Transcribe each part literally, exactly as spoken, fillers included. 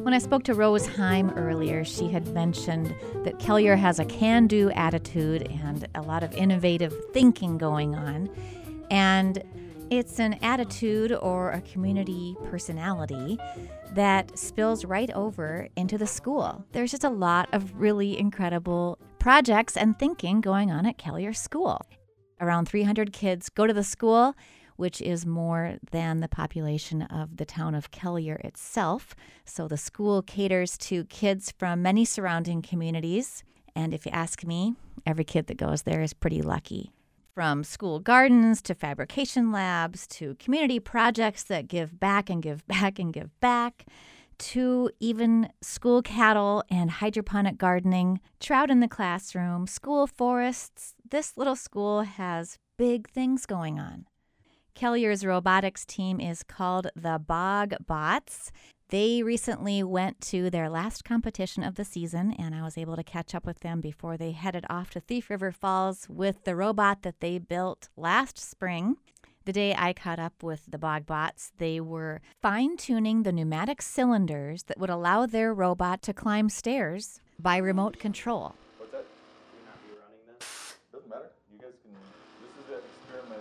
When I spoke to Rose Heim earlier, she had mentioned that Kelliher has a can-do attitude and a lot of innovative thinking going on. And it's an attitude or a community personality that spills right over into the school. There's just a lot of really incredible projects and thinking going on at Kelliher School. Around three hundred kids go to the school, which is more than the population of the town of Kelliher itself. So the school caters to kids from many surrounding communities. And if you ask me, every kid that goes there is pretty lucky. From school gardens to fabrication labs to community projects that give back and give back and give back, to even school cattle and hydroponic gardening, trout in the classroom, school forests. This little school has big things going on. Kelliher's robotics team is called the Bog Bots. They recently went to their last competition of the season, and I was able to catch up with them before they headed off to Thief River Falls with the robot that they built last spring. The day I caught up with the Bog Bots, they were fine-tuning the pneumatic cylinders that would allow their robot to climb stairs by remote control. What's that? Can we not be running this? Doesn't matter. You guys can. This is an experiment.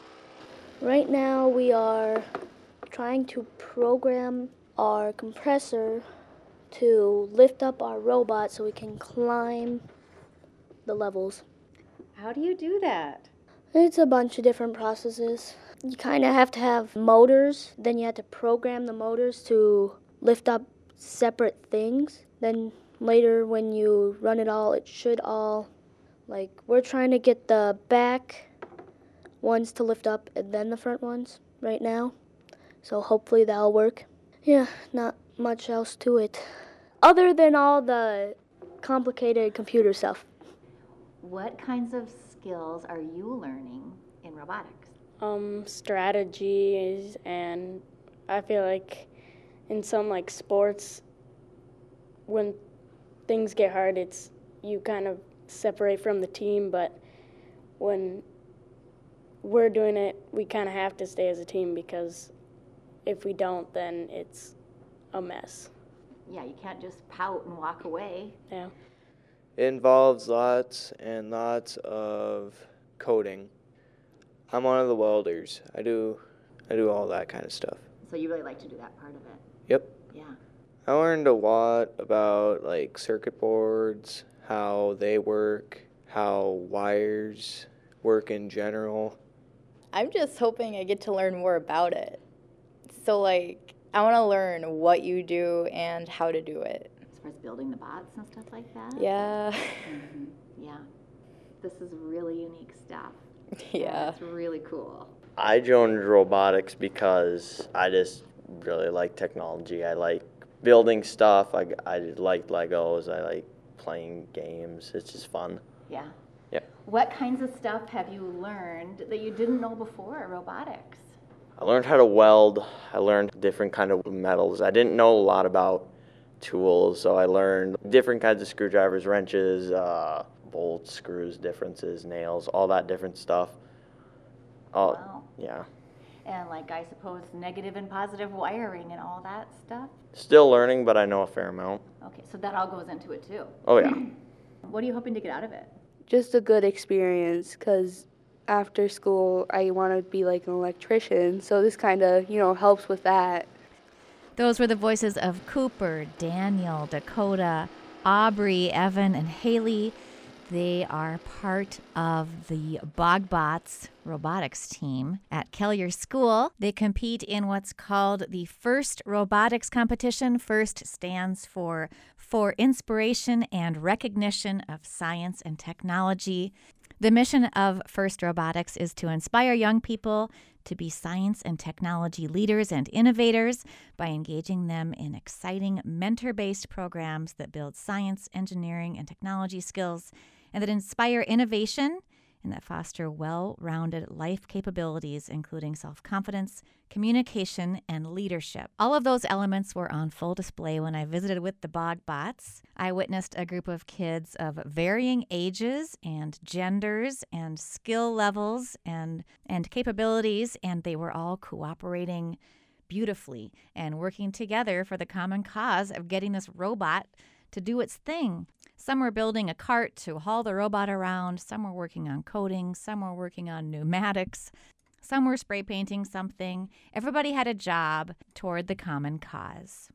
Right now we are trying to program our compressor to lift up our robot so we can climb the levels. How do you do that? It's a bunch of different processes. You kind of have to have motors, then you have to program the motors to lift up separate things. Then later when you run it all, it should all, like, we're trying to get the back ones to lift up and then the front ones right now. So hopefully that'll work. Yeah, not much else to it. Other than all the complicated computer stuff. What kinds of skills are you learning in robotics? Um, strategies, and I feel like in some like sports, when things get hard, it's you kind of separate from the team, but when we're doing it, we kind of have to stay as a team because if we don't, then it's a mess. Yeah, you can't just pout and walk away. Yeah. It involves lots and lots of coding. I'm one of the welders. I do I do all that kind of stuff. So you really like to do that part of it? Yep. Yeah. I learned a lot about like circuit boards, how they work, how wires work in general. I'm just hoping I get to learn more about it. So like I want to learn what you do and how to do it. As far as building the bots and stuff like that? Yeah. Mm-hmm. Yeah. This is really unique stuff. Yeah. It's really cool. I joined robotics because I just really like technology. I like building stuff. I, I like Legos. I like playing games. It's just fun. Yeah. Yeah. What kinds of stuff have you learned that you didn't know before robotics? I learned how to weld. I learned different kind of metals. I didn't know a lot about tools, so I learned different kinds of screwdrivers, wrenches, uh, bolts, screws, differences, nails, all that different stuff. All, Wow. Yeah. And like I suppose negative and positive wiring and all that stuff? Still learning, but I know a fair amount. Okay, so that all goes into it too. Oh, yeah. What are you hoping to get out of it? Just a good experience, because after school I want to be like an electrician, so this kind of, you know, helps with that. Those were the voices of Cooper, Daniel, Dakota, Aubrey, Evan, and Haley. They are part of the BogBots robotics team at Kelliher School. They compete in what's called the FIRST Robotics Competition. FIRST stands for For Inspiration and Recognition of Science and Technology. The mission of FIRST Robotics is to inspire young people to be science and technology leaders and innovators by engaging them in exciting mentor-based programs that build science, engineering, and technology skills and that inspire innovation and that foster well-rounded life capabilities, including self-confidence, communication, and leadership. All of those elements were on full display when I visited with the BogBots. I witnessed a group of kids of varying ages and genders and skill levels and, and capabilities, and they were all cooperating beautifully and working together for the common cause of getting this robot to do its thing. Some were building a cart to haul the robot around, some were working on coding, some were working on pneumatics, some were spray painting something. Everybody had a job toward the common cause.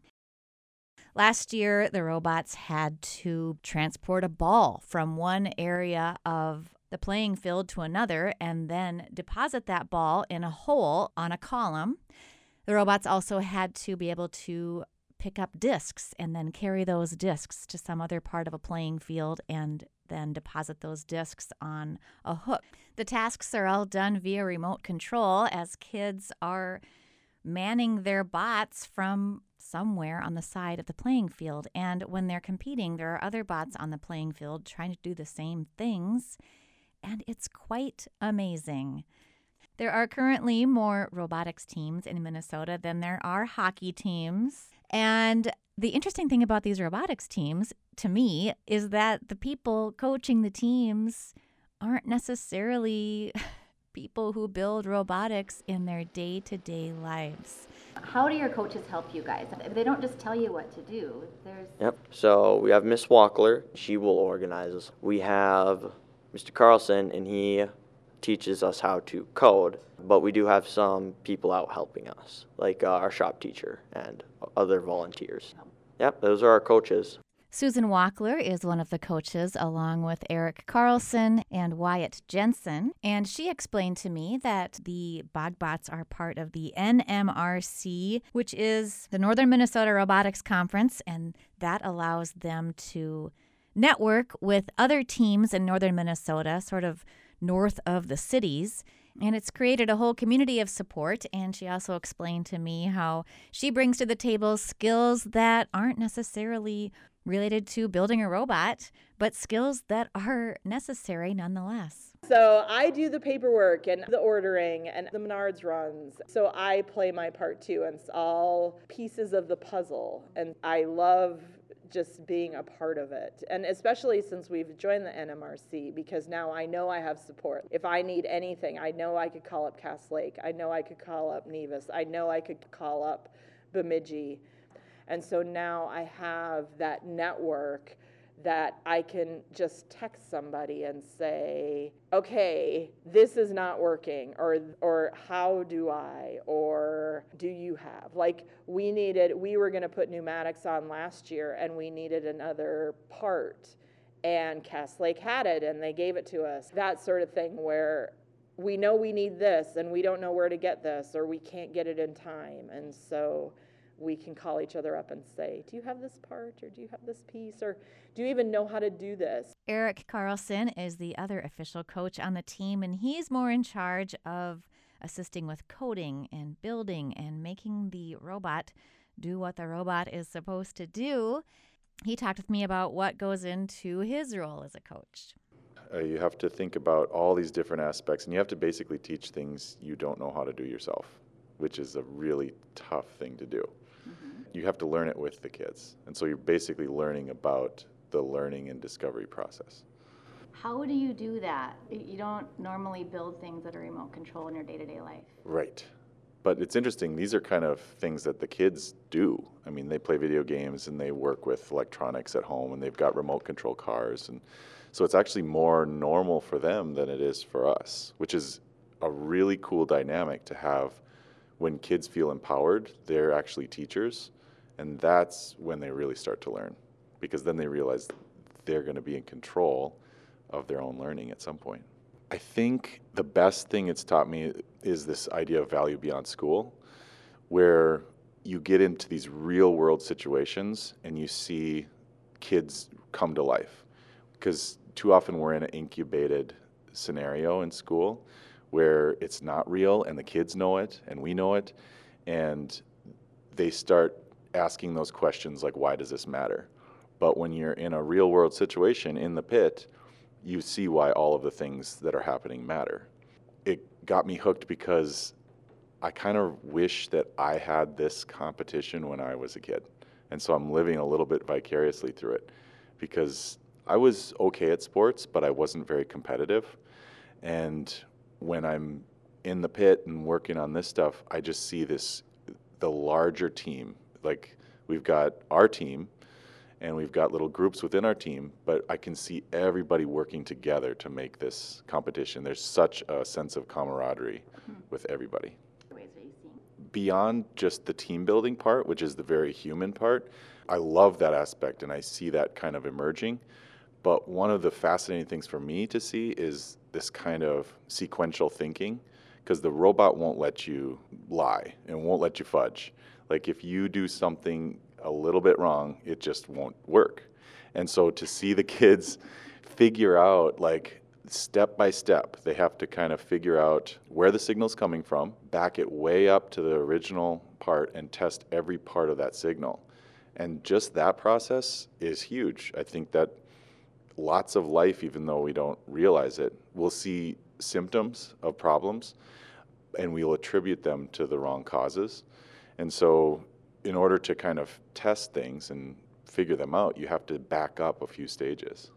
Last year, the robots had to transport a ball from one area of the playing field to another and then deposit that ball in a hole on a column. The robots also had to be able to pick up discs and then carry those discs to some other part of a playing field and then deposit those discs on a hook. The tasks are all done via remote control as kids are manning their bots from somewhere on the side of the playing field. And when they're competing, there are other bots on the playing field trying to do the same things. And it's quite amazing. There are currently more robotics teams in Minnesota than there are hockey teams. And the interesting thing about these robotics teams, to me, is that the people coaching the teams aren't necessarily people who build robotics in their day-to-day lives. How do your coaches help you guys? They don't just tell you what to do. There's Yep. So we have Miss Walkler. She will organize us. We have Mister Carlson, and he teaches us how to code. But we do have some people out helping us, like uh, our shop teacher and other volunteers. Yep, those are our coaches. Susan Walkler is one of the coaches, along with Eric Carlson and Wyatt Jensen. And she explained to me that the BogBots are part of the N M R C, which is the Northern Minnesota Robotics Conference, and that allows them to network with other teams in northern Minnesota, sort of north of the cities. And it's created a whole community of support. And she also explained to me how she brings to the table skills that aren't necessarily related to building a robot, but skills that are necessary nonetheless. So I do the paperwork and the ordering and the Menards runs. So I play my part too, and it's all pieces of the puzzle. And I love just being a part of it. And especially since we've joined the N M R C, because now I know I have support. If I need anything, I know I could call up Cass Lake. I know I could call up Nevis. I know I could call up Bemidji. And so now I have that network that I can just text somebody and say, okay, this is not working, or or how do I, or do you have? Like we needed, we were gonna put pneumatics on last year and we needed another part, and Cass Lake had it and they gave it to us. That sort of thing where we know we need this and we don't know where to get this, or we can't get it in time, and so we can call each other up and say, do you have this part, or do you have this piece, or do you even know how to do this? Eric Carlson is the other official coach on the team, and he's more in charge of assisting with coding and building and making the robot do what the robot is supposed to do. He talked with me about what goes into his role as a coach. Uh, you have to think about all these different aspects, and you have to basically teach things you don't know how to do yourself, which is a really tough thing to do. Mm-hmm. You have to learn it with the kids. And so you're basically learning about the learning and discovery process. How do you do that? You don't normally build things that are remote control in your day-to-day life. Right. But it's interesting, these are kind of things that the kids do. I mean, they play video games and they work with electronics at home, and they've got remote control cars. And so it's actually more normal for them than it is for us, which is a really cool dynamic to have. When kids feel empowered, they're actually teachers, and that's when they really start to learn, because then they realize they're going to be in control of their own learning at some point. I think the best thing it's taught me is this idea of value beyond school, where you get into these real world situations and you see kids come to life, because too often we're in an incubated scenario in school where it's not real, and the kids know it, and we know it, and they start asking those questions like, why does this matter? But when you're in a real world situation in the pit, you see why all of the things that are happening matter. It got me hooked because I kind of wish that I had this competition when I was a kid. And so I'm living a little bit vicariously through it, because I was okay at sports, but I wasn't very competitive. And when I'm in the pit and working on this stuff, I just see this, the the larger team. Like we've got our team and we've got little groups within our team, but I can see everybody working together to make this competition. There's such a sense of camaraderie mm-hmm. with everybody. Ways that you see. Beyond just the team building part, which is the very human part, I love that aspect and I see that kind of emerging. But one of the fascinating things for me to see is this kind of sequential thinking, because the robot won't let you lie and won't let you fudge. Like if you do something a little bit wrong, it just won't work. And so to see the kids figure out, like step by step, they have to kind of figure out where the signal's coming from, back it way up to the original part and test every part of that signal. And just that process is huge. I think that lots of life, even though we don't realize it, we'll see symptoms of problems and we'll attribute them to the wrong causes. And so in order to kind of test things and figure them out, you have to back up a few stages.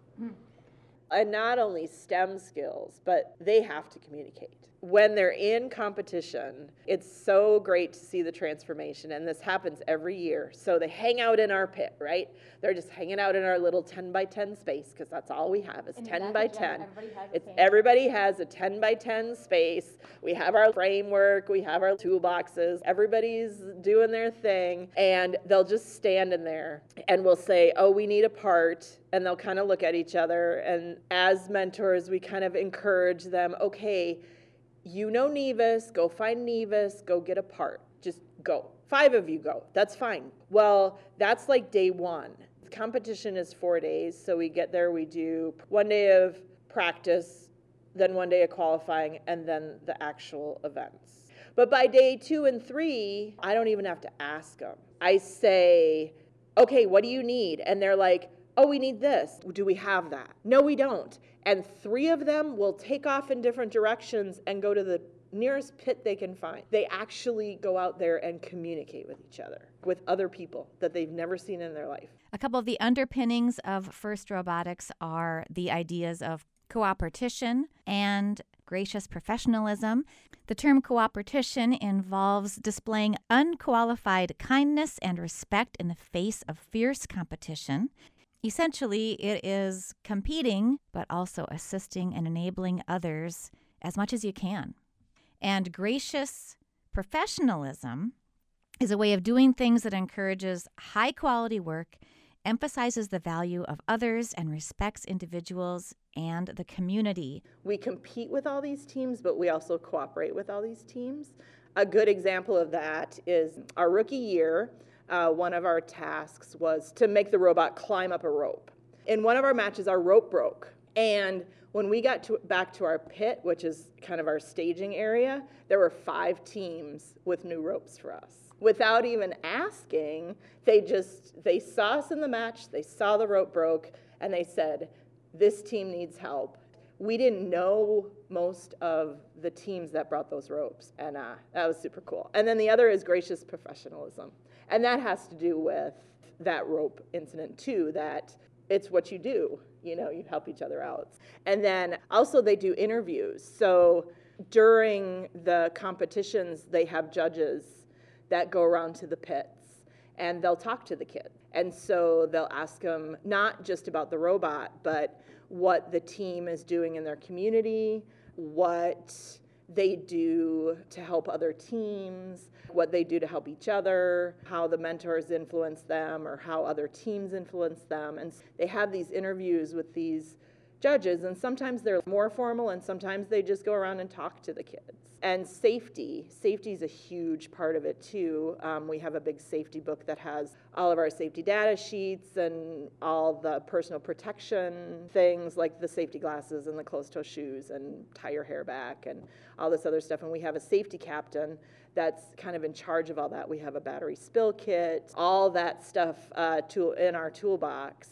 And not only STEM skills, but they have to communicate. When they're in competition, it's so great to see the transformation, and this happens every year. So they hang out in our pit, right? They're just hanging out in our little ten by ten space, because that's all we have is and ten by ten. Everybody has, it's, everybody has a ten by ten space. We have our framework, we have our toolboxes, everybody's doing their thing, and they'll just stand in there, and we'll say, oh, we need a part, and they'll kind of look at each other, and as mentors, we kind of encourage them, okay, you know Nevis, go find Nevis, go get a part. Just go. Five of you go. That's fine. Well, that's like day one. The competition is four days, so we get there, we do one day of practice, then one day of qualifying, and then the actual events. But by day two and three, I don't even have to ask them. I say, okay, what do you need? And they're like, oh, we need this. Do we have that? No, we don't. And three of them will take off in different directions and go to the nearest pit they can find. They actually go out there and communicate with each other, with other people that they've never seen in their life. A couple of the underpinnings of FIRST Robotics are the ideas of cooperation and gracious professionalism. The term cooperation involves displaying unqualified kindness and respect in the face of fierce competition. Essentially, it is competing, but also assisting and enabling others as much as you can. And gracious professionalism is a way of doing things that encourages high-quality work, emphasizes the value of others, and respects individuals and the community. We compete with all these teams, but we also cooperate with all these teams. A good example of that is our rookie year. Uh, one of our tasks was to make the robot climb up a rope. In one of our matches, our rope broke. And when we got to, back to our pit, which is kind of our staging area, there were five teams with new ropes for us. Without even asking, they just, they saw us in the match, they saw the rope broke, and they said, this team needs help. We didn't know most of the teams that brought those ropes, and uh, that was super cool. And then the other is gracious professionalism. And that has to do with that rope incident too, that it's what you do, you know, you help each other out. And then also they do interviews. So during the competitions, they have judges that go around to the pits and they'll talk to the kid. And so they'll ask them not just about the robot, but what the team is doing in their community, what they do to help other teams, what they do to help each other, how the mentors influence them or how other teams influence them. And they have these interviews with these judges, and sometimes they're more formal and sometimes they just go around and talk to the kids. And safety, safety is a huge part of it too. Um, we have a big safety book that has all of our safety data sheets and all the personal protection things like the safety glasses and the closed-toe shoes and tie your hair back and all this other stuff. And we have a safety captain that's kind of in charge of all that. We have a battery spill kit, all that stuff uh, tool in our toolbox.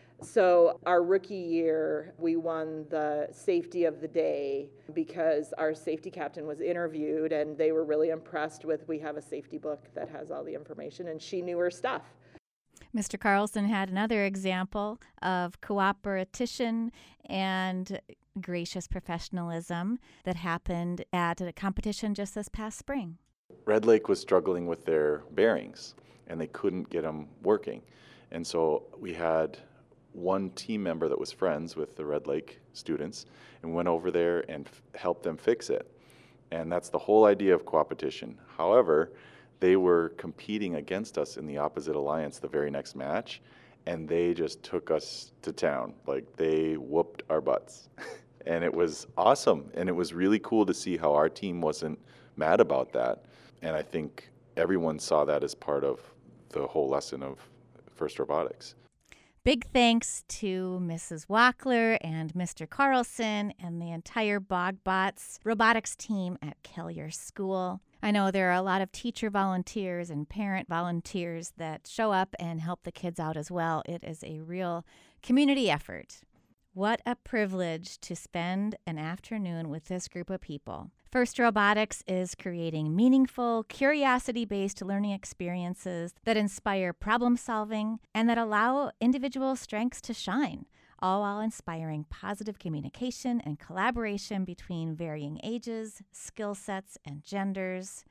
So our rookie year, we won the safety of the day because our safety captain was interviewed and they were really impressed with, we have a safety book that has all the information, and she knew her stuff. Mister Carlson had another example of cooperation and gracious professionalism that happened at a competition just this past spring. Red Lake was struggling with their bearings, and they couldn't get them working. And so we had one team member that was friends with the Red Lake students and went over there and f- helped them fix it. And that's the whole idea of co-opetition. However, they were competing against us in the opposite alliance the very next match, and they just took us to town. Like, they whooped our butts. And it was awesome, and it was really cool to see how our team wasn't mad about that. And I think everyone saw that as part of the whole lesson of FIRST Robotics. Big thanks to Missus Wackler and Mister Carlson and the entire BogBots robotics team at Kelliher School. I know there are a lot of teacher volunteers and parent volunteers that show up and help the kids out as well. It is a real community effort. What a privilege to spend an afternoon with this group of people. FIRST Robotics is creating meaningful, curiosity-based learning experiences that inspire problem solving and that allow individual strengths to shine, all while inspiring positive communication and collaboration between varying ages, skill sets, and genders.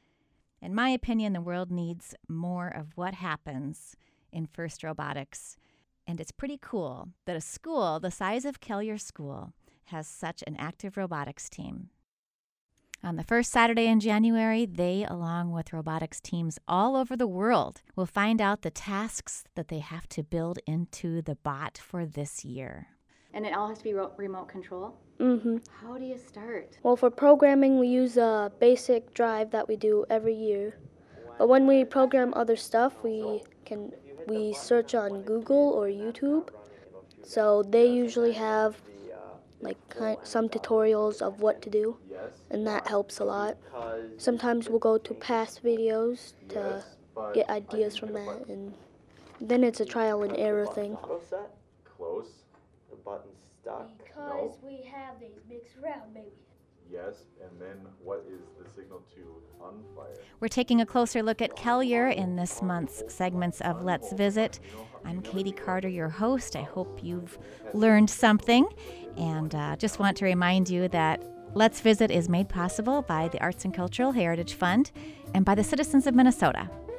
In my opinion, the world needs more of what happens in FIRST Robotics. And it's pretty cool that a school the size of Kelliher School has such an active robotics team. On the first Saturday in January, they, along with robotics teams all over the world, will find out the tasks that they have to build into the bot for this year. And it all has to be ro- remote control? Mm-hmm. How do you start? Well, for programming, we use a basic drive that we do every year. But when we program other stuff, we can we search on Google or YouTube. So they usually have like kind, some tutorials of what to do, and that helps a lot. Sometimes we'll go to past videos to get ideas from that, and then it's a trial and error thing. Close. The button's stuck. Because we have these mixed round, maybe. Yes, and then what is the signal to unfire? We're taking a closer look at Kelliher in this month's segments of Let's Visit. I'm Katie Carter, your host. I hope you've learned something, and uh, just want to remind you that Let's Visit is made possible by the Arts and Cultural Heritage Fund and by the citizens of Minnesota.